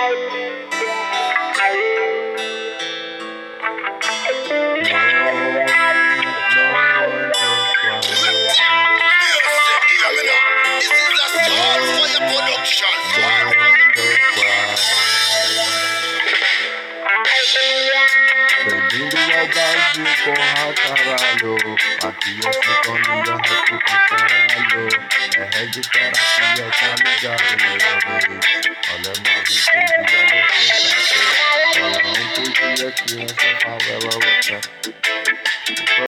Bem-vindo ao Brasil, porra, caralho. Aqui é sintonia, rap pra caralho. É reggae terapia, tá